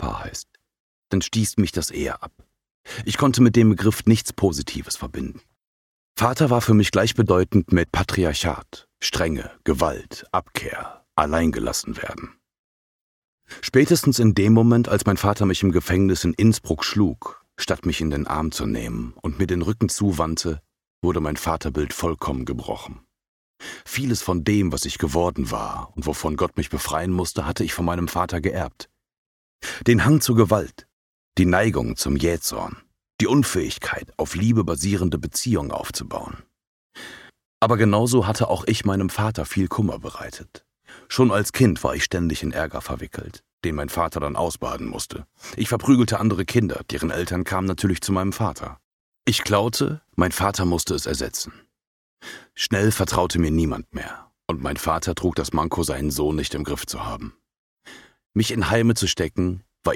Papa heißt, dann stieß mich das eher ab. Ich konnte mit dem Begriff nichts Positives verbinden. Vater war für mich gleichbedeutend mit Patriarchat, Strenge, Gewalt, Abkehr, alleingelassen werden. Spätestens in dem Moment, als mein Vater mich im Gefängnis in Innsbruck schlug, statt mich in den Arm zu nehmen und mir den Rücken zuwandte, wurde mein Vaterbild vollkommen gebrochen. Vieles von dem, was ich geworden war und wovon Gott mich befreien musste, hatte ich von meinem Vater geerbt. Den Hang zur Gewalt, die Neigung zum Jähzorn, die Unfähigkeit, auf Liebe basierende Beziehungen aufzubauen. Aber genauso hatte auch ich meinem Vater viel Kummer bereitet. Schon als Kind war ich ständig in Ärger verwickelt, den mein Vater dann ausbaden musste. Ich verprügelte andere Kinder, deren Eltern kamen natürlich zu meinem Vater. Ich klaute, mein Vater musste es ersetzen. Schnell vertraute mir niemand mehr, und mein Vater trug das Manko, seinen Sohn nicht im Griff zu haben. Mich in Heime zu stecken,